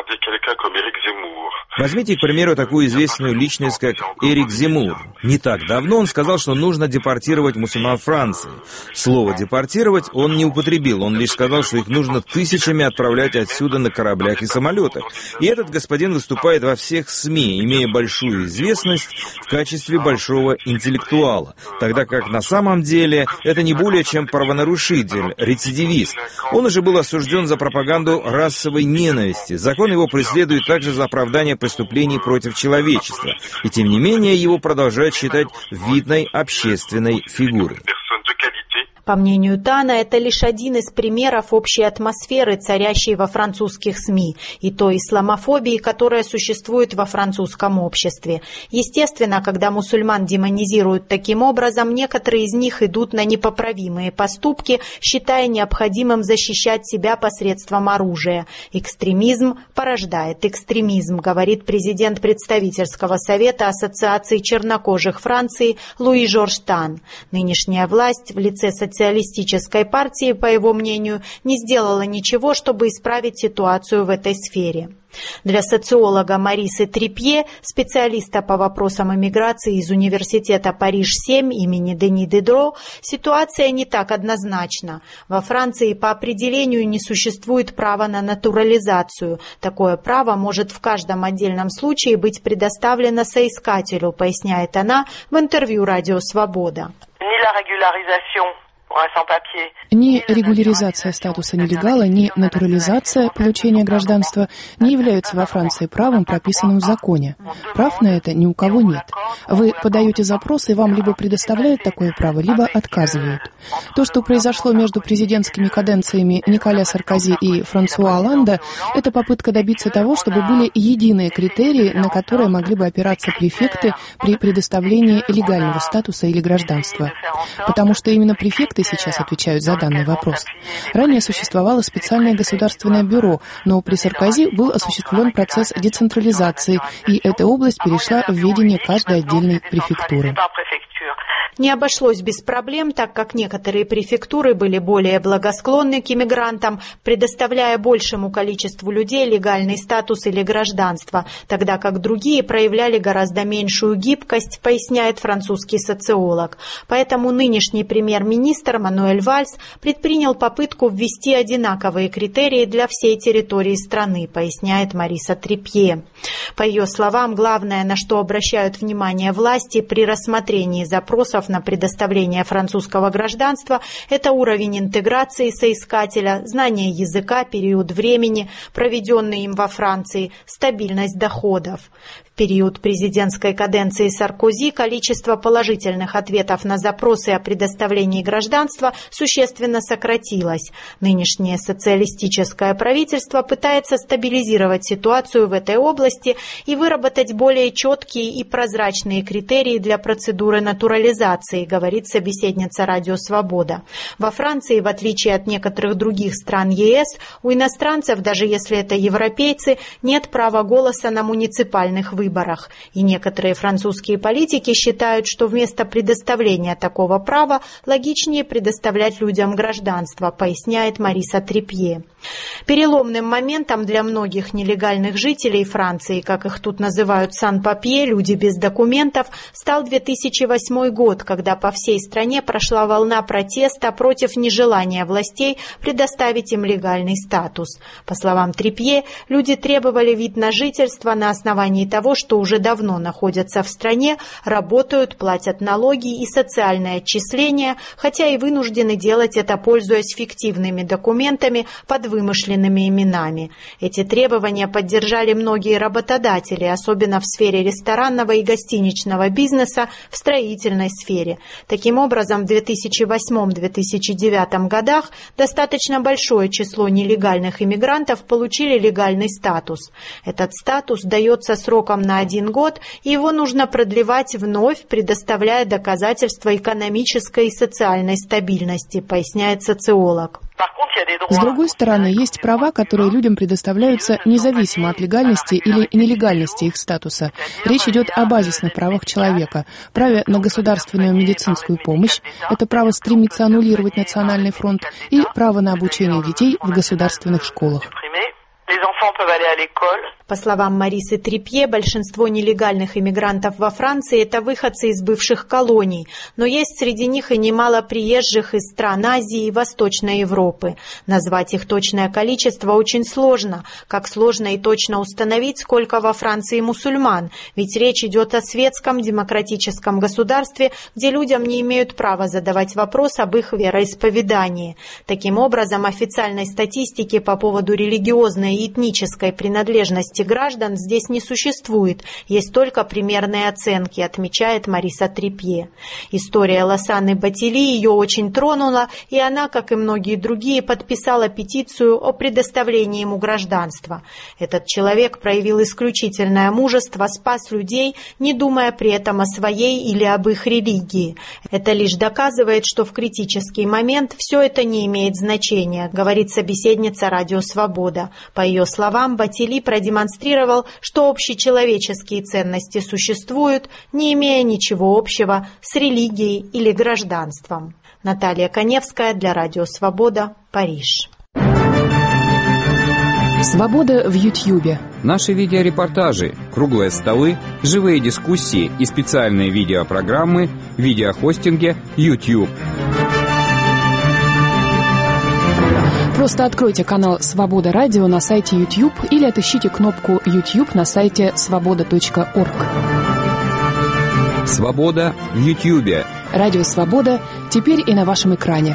Возьмите, к примеру, такую известную личность, как Эрик Земмур. Не так давно он сказал, что нужно депортировать мусульман Франции. Слово «депортировать» он не употребил, он лишь сказал, что их нужно тысячами отправлять отсюда на кораблях и самолетах. И этот господин выступает во всех СМИ, имея большую известность в качестве большого интеллектуала, тогда как на самом деле это не более чем правонарушитель, рецидивист. Он уже был осужден за пропаганду расовой ненависти. Закон его преследует также за оправдание преступлений против человечества. И тем не менее его продолжают считать видной общественной фигурой. По мнению Тана, это лишь один из примеров общей атмосферы, царящей во французских СМИ, и той исламофобии, которая существует во французском обществе. Естественно, когда мусульман демонизируют таким образом, некоторые из них идут на непоправимые поступки, считая необходимым защищать себя посредством оружия. Экстремизм порождает экстремизм, говорит президент представительского совета Ассоциации чернокожих Франции Луи Жорж Тан. Нынешняя власть в лице социалистической партии, по его мнению, не сделала ничего, чтобы исправить ситуацию в этой сфере. Для социолога Марисы Трипье, специалиста по вопросам иммиграции из университета Париж-семь имени Дени Дидро, ситуация не так однозначна. Во Франции по определению не существует права на натурализацию. Такое право может в каждом отдельном случае быть предоставлено соискателю, поясняет она в интервью «Радио Свобода». Ни регуляризация статуса нелегала, ни натурализация получения гражданства не являются во Франции правом, прописанным в законе. Прав на это ни у кого нет. Вы подаете запрос, и вам либо предоставляют такое право, либо отказывают. То, что произошло между президентскими каденциями Николя Саркози и Франсуа Олланда, это попытка добиться того, чтобы были единые критерии, на которые могли бы опираться префекты при предоставлении легального статуса или гражданства. Потому что именно префекты сейчас отвечают за данный вопрос. Ранее существовало специальное государственное бюро, но при Саркози был осуществлен процесс децентрализации, и эта область перешла в ведение каждой отдельной префектуры. Не обошлось без проблем, так как некоторые префектуры были более благосклонны к иммигрантам, предоставляя большему количеству людей легальный статус или гражданство, тогда как другие проявляли гораздо меньшую гибкость, поясняет французский социолог. Поэтому нынешний премьер-министр Мануэль Вальс предпринял попытку ввести одинаковые критерии для всей территории страны, поясняет Мариса Трипье. По ее словам, главное, на что обращают внимание власти при рассмотрении запросов на предоставление французского гражданства, это уровень интеграции соискателя, знание языка, период времени, проведенный им во Франции, стабильность доходов. В период президентской каденции Саркози количество положительных ответов на запросы о предоставлении гражданства существенно сократилось. Нынешнее социалистическое правительство пытается стабилизировать ситуацию в этой области и выработать более четкие и прозрачные критерии для процедуры натурализации, говорит собеседница «Радио Свобода». Во Франции, в отличие от некоторых других стран ЕС, у иностранцев, даже если это европейцы, нет права голоса на муниципальных выборах. выборах. И некоторые французские политики считают, что вместо предоставления такого права логичнее предоставлять людям гражданство, поясняет Мариса Трипье. Переломным моментом для многих нелегальных жителей Франции, как их тут называют сан-папье, люди без документов, стал две тысячи восьмой год, когда по всей стране прошла волна протеста против нежелания властей предоставить им легальный статус. По словам Трипье, люди требовали вид на жительство на основании того, что уже давно находятся в стране, работают, платят налоги и социальные отчисления, хотя и вынуждены делать это, пользуясь фиктивными документами под вымышленными именами. Эти требования поддержали многие работодатели, особенно в сфере ресторанного и гостиничного бизнеса, в строительной сфере. Таким образом, в две тысячи восьмом — две тысячи девятом годах достаточно большое число нелегальных иммигрантов получили легальный статус. Этот статус дается сроком на один год, и его нужно продлевать вновь, предоставляя доказательства экономической и социальной стабильности, поясняет социолог. С другой стороны, есть права, которые людям предоставляются независимо от легальности или нелегальности их статуса. Речь идет о базисных правах человека. Праве на государственную медицинскую помощь, это право стремиться аннулировать Национальный фронт, и право на обучение детей в государственных школах. По словам Марисы Трипье, большинство нелегальных иммигрантов во Франции – это выходцы из бывших колоний, но есть среди них и немало приезжих из стран Азии и Восточной Европы. Назвать их точное количество очень сложно, как сложно и точно установить, сколько во Франции мусульман, ведь речь идет о светском демократическом государстве, где людям не имеют права задавать вопрос об их вероисповедании. Таким образом, официальной статистики по поводу религиозной и этнической принадлежности памяти граждан здесь не существует, есть только примерные оценки, отмечает Мариса Трепье. История Лосаны Батили ее очень тронула, и она, как и многие другие, подписала петицию о предоставлении ему гражданства. Этот человек проявил исключительное мужество, спас людей, не думая при этом о своей или об их религии. Это лишь доказывает, что в критический момент все это не имеет значения, говорит собеседница «Радио Свобода». По ее словам, Батили продемонстрировал, что общечеловеческие ценности существуют, не имея ничего общего с религией или гражданством. Наталья Коневская для «Радио Свобода», Париж. Свобода в Ютьюбе. Наши видеорепортажи, круглые столы, живые дискуссии и специальные видеопрограммы в видеохостинге YouTube. Просто откройте канал «Свобода Радио» на сайте YouTube или отыщите кнопку YouTube на сайте свобода точка орг. Свобода в Ютьюбе. Радио «Свобода» теперь и на вашем экране.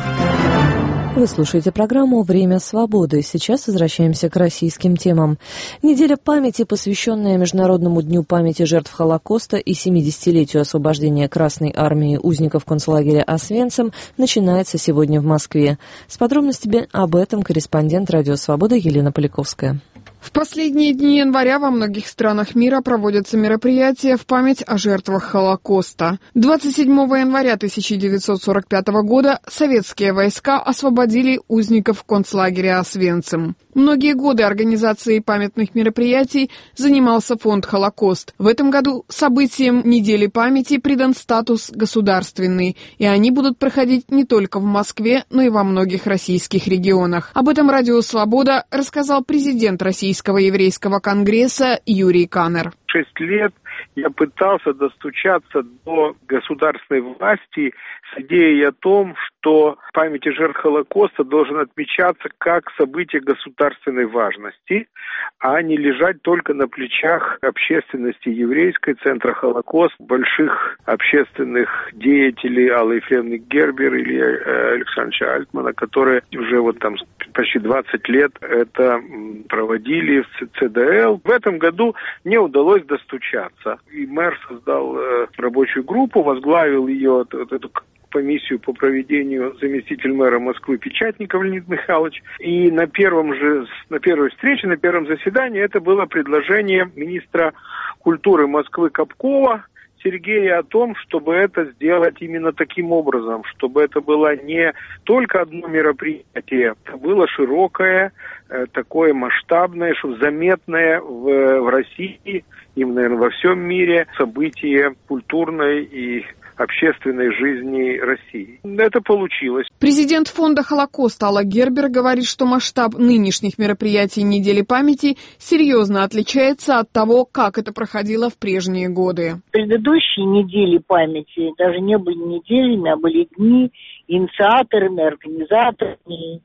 Вы слушаете программу «Время свободы». Сейчас возвращаемся к российским темам. Неделя памяти, посвященная Международному дню памяти жертв Холокоста и семидесятилетию освобождения Красной армии узников концлагеря Освенцим, начинается сегодня в Москве. С подробностями об этом корреспондент «Радио Свобода» Елена Поляковская. В последние дни января во многих странах мира проводятся мероприятия в память о жертвах Холокоста. двадцать седьмого января тысяча девятьсот сорок пятого года советские войска освободили узников концлагеря Освенцим. Многие годы организацией памятных мероприятий занимался фонд «Холокост». В этом году событиям недели памяти придан статус государственный, и они будут проходить не только в Москве, но и во многих российских регионах. Об этом «Радио Свобода» рассказал президент Российского еврейского конгресса Юрий Канер. Шесть лет я пытался достучаться до государственной власти с идеей о том, что память жертв Холокоста должен отмечаться как событие государственной важности, а не лежать только на плечах общественности еврейской, Центра Холокост, больших общественных деятелей Аллы Ефремовны Гербер или Александра Альтмана, которые уже вот там почти двадцать лет это проводили в цэ дэ эл. В этом году мне удалось достучаться. И мэр создал э, рабочую группу, возглавил ее, вот эту комиссию по проведению заместитель мэра Москвы Печатников Леонид Михайлович. И на первом же, на первой встрече, на первом заседании это было предложение министра культуры Москвы Капкова Сергея о том, чтобы это сделать именно таким образом, чтобы это было не только одно мероприятие, это было широкое, такое масштабное, чтобы заметное в, в России и, наверное, во всем мире событие культурной и общественной жизни России. Это получилось. Президент фонда «Холокост» Алла Гербер говорит, что масштаб нынешних мероприятий недели памяти серьезно отличается от того, как это проходило в прежние годы. Предыдущие недели памяти даже не были неделями, а были дни инициаторами, организаторами.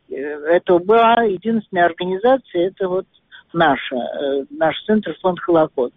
Это была единственная организация, это вот наша, наш центр фонд «Холокост».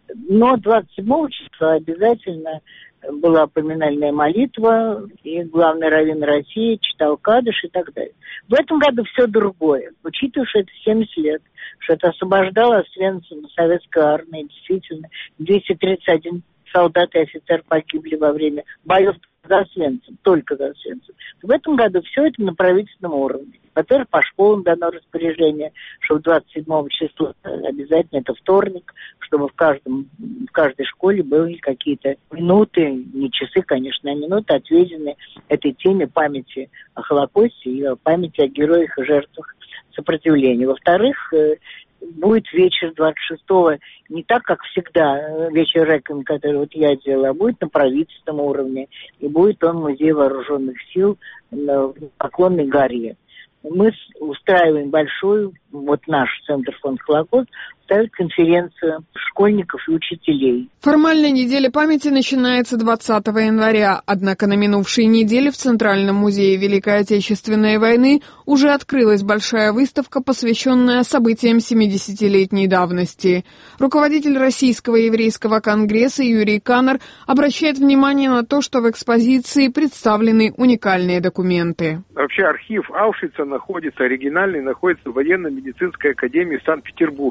Но двадцать седьмого числа обязательно была поминальная молитва, и главный раввин России читал кадыш и так далее. В этом году все другое. Учитывая, что это семьдесят лет, что это освобождало Освенцим советской армии, действительно, двести тридцать один солдат и офицер погибли во время боев за Освенцим, только за Освенцим. В этом году все это на правительственном уровне. Во-первых, по школам дано распоряжение, что двадцать седьмого числа обязательно, это вторник, чтобы в, каждом, в каждой школе были какие-то минуты, не часы, конечно, а минуты, отведены этой теме памяти о Холокосте и о памяти о героях и жертвах сопротивления. Во-вторых, будет вечер двадцать шестого не так, как всегда, вечер реквием, который вот я делала, а будет на правительственном уровне. И будет он в Музее вооруженных сил в Поклонной горе. Мы устраиваем большую, вот наш Центр фонд «Холокост», ставит конференцию школьников и учителей. Формальная неделя памяти начинается двадцатого января, однако на минувшей неделе в Центральном музее Великой Отечественной войны уже открылась большая выставка, посвященная событиям семидесятилетней давности. Руководитель Российского еврейского конгресса Юрий Канер обращает внимание на то, что в экспозиции представлены уникальные документы. Вообще архив Аушвица находится, оригинальный, находится в военно-медицинской академии в Санкт-Петербурге. Дело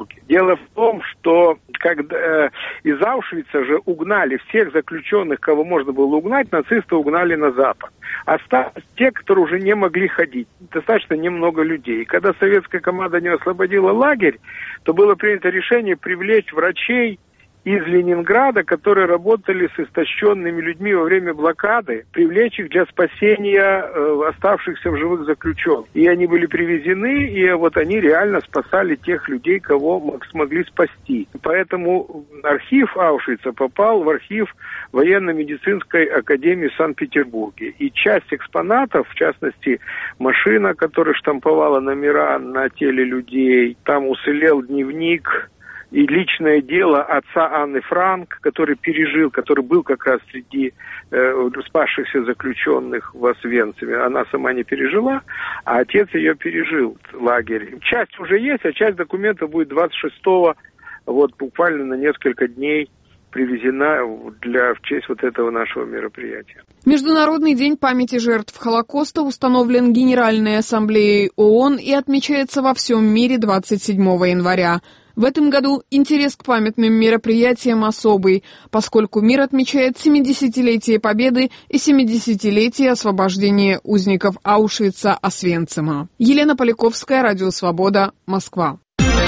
Дело в том, что когда э, из Аушвица же угнали всех заключенных, кого можно было угнать, нацисты угнали на Запад. Остались те, которые уже не могли ходить. Достаточно немного людей. И когда советская команда не освободила лагерь, то было принято решение привлечь врачей из Ленинграда, которые работали с истощенными людьми во время блокады, привлечь их для спасения э, оставшихся в живых заключенных. И они были привезены, и вот они реально спасали тех людей, кого смогли спасти. Поэтому архив Аушвица попал в архив военно-медицинской академии в Санкт-Петербурге. И часть экспонатов, в частности, машина, которая штамповала номера на теле людей, там уцелел дневник, и личное дело отца Анны Франк, который пережил, который был как раз среди э, спасшихся заключенных в Освенциме. Она сама не пережила, а отец ее пережил, лагерь. Часть уже есть, а часть документов будет двадцать шестого, вот буквально на несколько дней привезена для, в честь вот этого нашего мероприятия. Международный день памяти жертв Холокоста установлен Генеральной Ассамблеей ООН и отмечается во всем мире двадцать седьмого января. В этом году интерес к памятным мероприятиям особый, поскольку мир отмечает семидесятилетие Победы и семидесятилетие освобождения узников Аушвица-Освенцима. Елена Поляковская, Радио Свобода, Москва.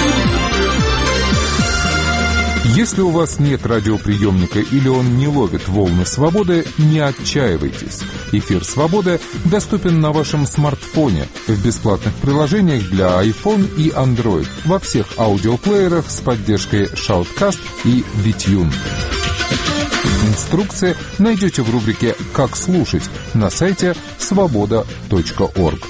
Если у вас нет радиоприемника или он не ловит волны свободы, не отчаивайтесь. Эфир «Свободы» доступен на вашем смартфоне в бесплатных приложениях для iPhone и Android во всех аудиоплеерах с поддержкой Shoutcast и VTune. Инструкции найдете в рубрике «Как слушать» на сайте свобода точка орг.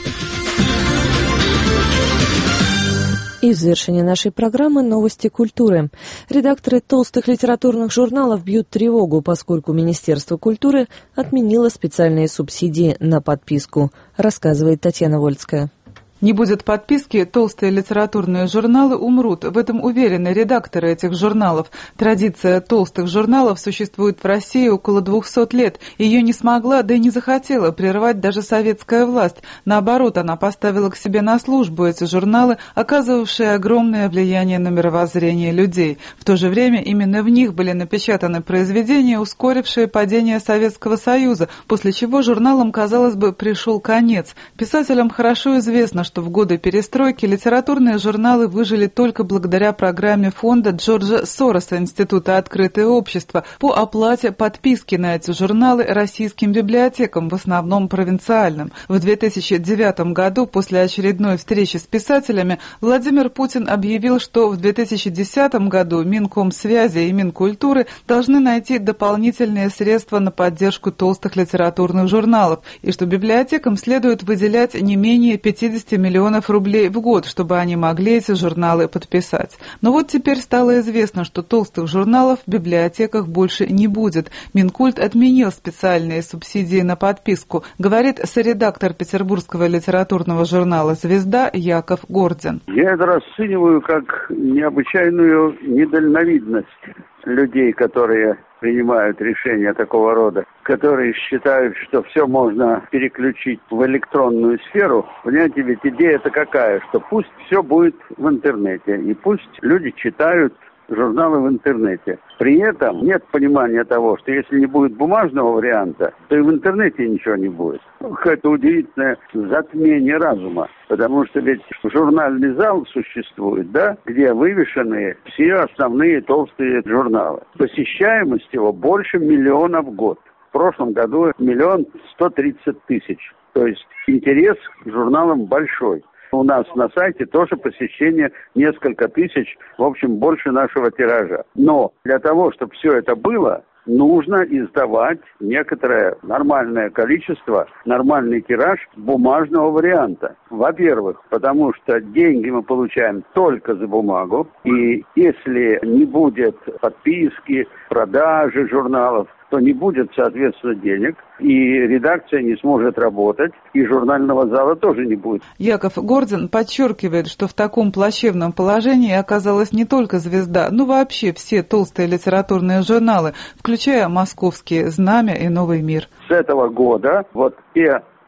И в завершение нашей программы новости культуры. Редакторы толстых литературных журналов бьют тревогу, поскольку Министерство культуры отменило специальные субсидии на подписку, рассказывает Татьяна Вольская. Не будет подписки, толстые литературные журналы умрут. В этом уверены редакторы этих журналов. Традиция толстых журналов существует в России около двухсот лет. Ее не смогла, да и не захотела прервать даже советская власть. Наоборот, она поставила к себе на службу эти журналы, оказывавшие огромное влияние на мировоззрение людей. В то же время именно в них были напечатаны произведения, ускорившие падение Советского Союза, после чего журналам, казалось бы, пришел конец. Писателям хорошо известно, что в годы перестройки литературные журналы выжили только благодаря программе фонда Джорджа Сороса Института «Открытое общество» по оплате подписки на эти журналы российским библиотекам, в основном провинциальным. В две тысячи девятом году, после очередной встречи с писателями, Владимир Путин объявил, что в две тысячи десятом году Минкомсвязи и Минкультуры должны найти дополнительные средства на поддержку толстых литературных журналов, и что библиотекам следует выделять не менее пятьдесят миллионов рублей в год, чтобы они могли эти журналы подписать. Но вот теперь стало известно, что толстых журналов в библиотеках больше не будет. Минкульт отменил специальные субсидии на подписку, говорит соредактор петербургского литературного журнала «Звезда» Яков Гордин. Я это расцениваю как необычайную недальновидность людей, которые принимают решения такого рода, которые считают, что все можно переключить в электронную сферу. Понимаете, ведь идея-то какая, что пусть все будет в интернете, и пусть люди читают журналы в интернете. При этом нет понимания того, что если не будет бумажного варианта, то и в интернете ничего не будет. Какое-то удивительное затмение разума. Потому что ведь журнальный зал существует, да, где вывешены все основные толстые журналы. Посещаемость его больше миллиона в год. В прошлом году миллион сто тридцать тысяч. То есть интерес к журналам большой. У нас на сайте тоже посещение несколько тысяч, в общем, больше нашего тиража. Но для того, чтобы все это было, нужно издавать некоторое нормальное количество, нормальный тираж бумажного варианта. Во-первых, потому что деньги мы получаем только за бумагу, и если не будет подписки, продажи журналов, то не будет, соответственно, денег, и редакция не сможет работать, и журнального зала тоже не будет. Яков Гордин подчеркивает, что в таком плачевном положении оказалась не только «Звезда», но вообще все толстые литературные журналы, включая московские «Знамя» и «Новый мир». С этого года вот те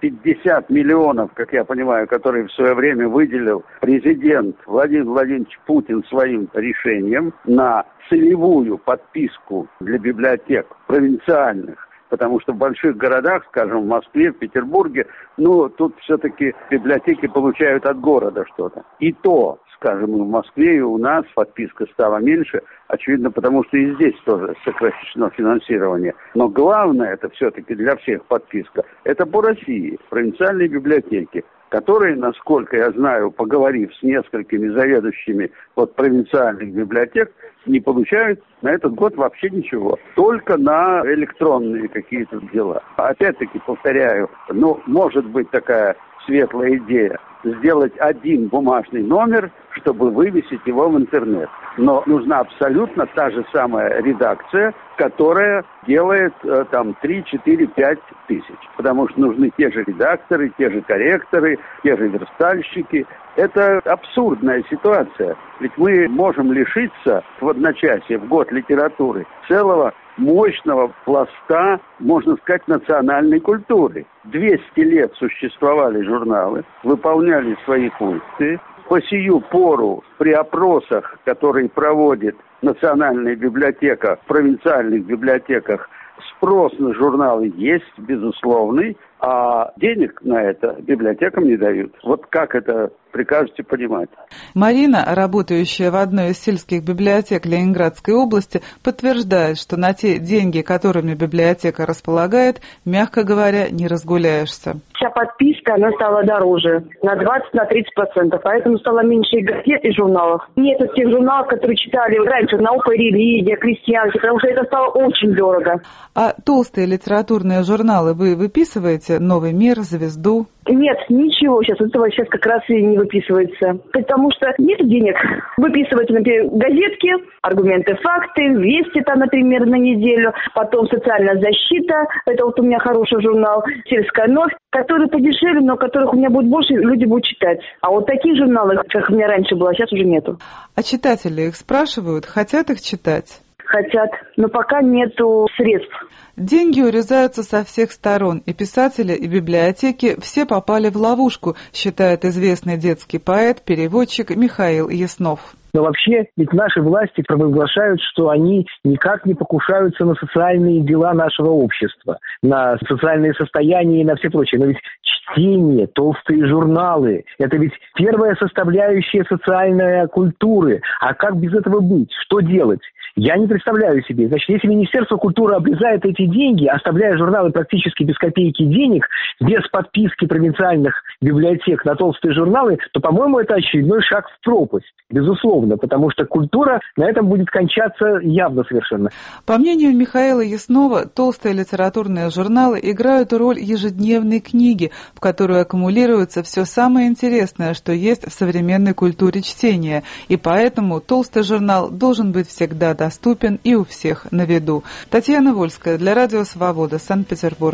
пятьдесят миллионов, как я понимаю, которые в свое время выделил президент Владимир Владимирович Путин своим решением на целевую подписку для библиотек провинциальных, потому что в больших городах, скажем, в Москве, в Петербурге, ну, тут все-таки библиотеки получают от города что-то. И то, скажем, и в Москве, и у нас подписка стала меньше, очевидно, потому что и здесь тоже сокращено финансирование. Но главное, это все-таки для всех подписка, это по России, провинциальные библиотеки, которые, насколько я знаю, поговорив с несколькими заведующими вот, провинциальных библиотек, не получают на этот год вообще ничего. Только на электронные какие-то дела. Опять-таки, повторяю, ну, может быть такая светлая идея сделать один бумажный номер, чтобы вывесить его в интернет. Но нужна абсолютно та же самая редакция, которая делает э, там три, четыре, пять тысяч. Потому что нужны те же редакторы, те же корректоры, те же верстальщики. Это абсурдная ситуация. Ведь мы можем лишиться в одночасье, в год литературы, целого мощного пласта, можно сказать, национальной культуры. двести лет существовали журналы, выполняли свои функции. По сию пору при опросах, которые проводит Национальная библиотека в провинциальных библиотеках, спрос на журналы есть, безусловный, а денег на это библиотекам не дают. Вот как это прикажете понимать? Марина, работающая в одной из сельских библиотек Ленинградской области, подтверждает, что на те деньги, которыми библиотека располагает, мягко говоря, не разгуляешься. Вся подписка, она стала дороже, на двадцать-тридцать процентов, поэтому стало меньше и газет, и журналов. Нет тех журналов, которые читали раньше, «Наука и религия», «Крестьянки», потому что это стало очень дорого. А толстые литературные журналы вы выписываете? «Новый мир», «Звезду»? Нет, ничего сейчас, этого сейчас как раз и не выписывается. Потому что нет денег. Выписываются, например, газетки, аргументы, факты, вести там, например, на неделю, потом социальная защита, это вот у меня хороший журнал, сельская новость, которые подешевле, но которых у меня будет больше, люди будут читать. А вот таких журналов, как у меня раньше было, сейчас уже нету. А читатели их спрашивают, хотят их читать? Хотят, но пока нету средств. Деньги урезаются со всех сторон, и писатели, и библиотеки все попали в ловушку, считает известный детский поэт, переводчик Михаил Яснов. Но вообще, ведь наши власти провозглашают, что они никак не покушаются на социальные дела нашего общества, на социальные состояния и на все прочее. Но ведь чтение, толстые журналы – это ведь первая составляющая социальной культуры. А как без этого быть? Что делать? Я не представляю себе. Значит, если Министерство культуры обрезает эти деньги, оставляя журналы практически без копейки денег, без подписки провинциальных библиотек на толстые журналы, то, по-моему, это очередной шаг в пропасть. Безусловно, потому что культура на этом будет кончаться явно совершенно. По мнению Михаила Яснова, толстые литературные журналы играют роль ежедневной книги, в которой аккумулируется все самое интересное, что есть в современной культуре чтения, и поэтому толстый журнал должен быть всегда доступен и у всех на виду. Татьяна Вольская для Радио Свобода, Санкт-Петербург.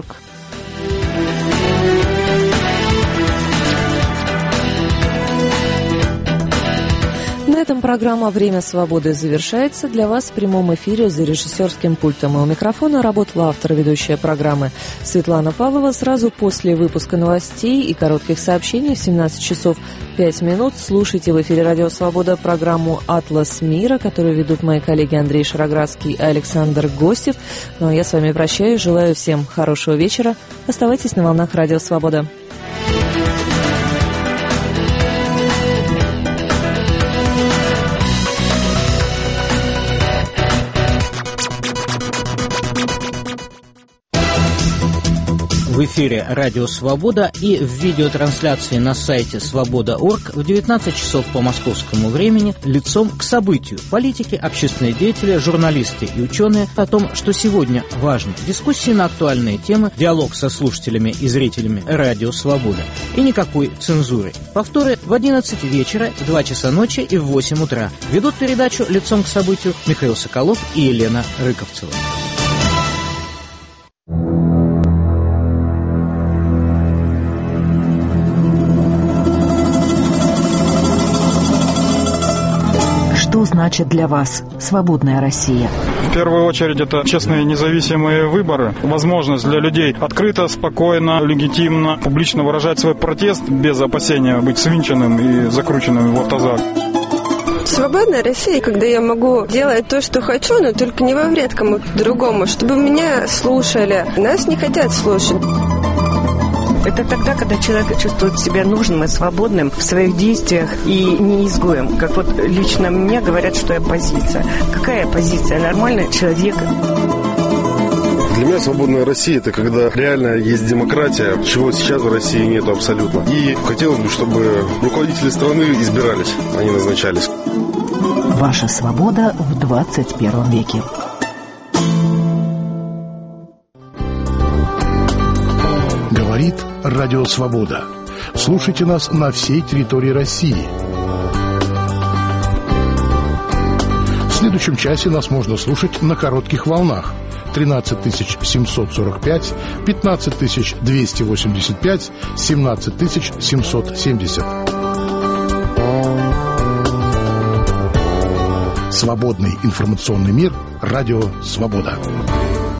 На этом программа «Время свободы» завершается. Для вас в прямом эфире за режиссерским пультом и у микрофона работала автор и ведущая программы Светлана Павлова. Сразу после выпуска новостей и коротких сообщений в семнадцать часов пять минут слушайте в эфире «Радио Свобода» программу «Атлас мира», которую ведут мои коллеги Андрей Шароградский и Александр Гостев. Ну а я с вами прощаюсь. Желаю всем хорошего вечера. Оставайтесь на волнах «Радио Свобода». В эфире «Радио Свобода» и в видеотрансляции на сайте свобода точка орг в девятнадцать часов по московскому времени лицом к событию. Политики, общественные деятели, журналисты и ученые о том, что сегодня важно. Дискуссии на актуальные темы, диалог со слушателями и зрителями «Радио Свобода». И никакой цензуры. Повторы в одиннадцать вечера, в два часа ночи и в восемь утра. Ведут передачу лицом к событию Михаил Соколов и Елена Рыковцева. Что значит для вас свободная Россия? В первую очередь это честные независимые выборы, возможность для людей открыто, спокойно, легитимно, публично выражать свой протест без опасения быть свинченным и закрученным в автозак. Свободная Россия, когда я могу делать то, что хочу, но только не во вред кому-то другому, чтобы меня слушали. Нас не хотят слушать. Это тогда, когда человек чувствует себя нужным и свободным в своих действиях и не изгоем. Как вот лично мне говорят, что я оппозиция. Какая оппозиция? Нормальный человек. Для меня свободная Россия – это когда реально есть демократия, чего сейчас в России нет абсолютно. И хотелось бы, чтобы руководители страны избирались, а не назначались. Ваша свобода в двадцать первом веке. Говорит Радио Свобода. Слушайте нас на всей территории России. В следующем часе нас можно слушать на коротких волнах. тринадцать тысяч семьсот сорок пять, пятнадцать тысяч двести восемьдесят пять, семнадцать тысяч семьсот семьдесят. Свободный информационный мир. Радио Свобода.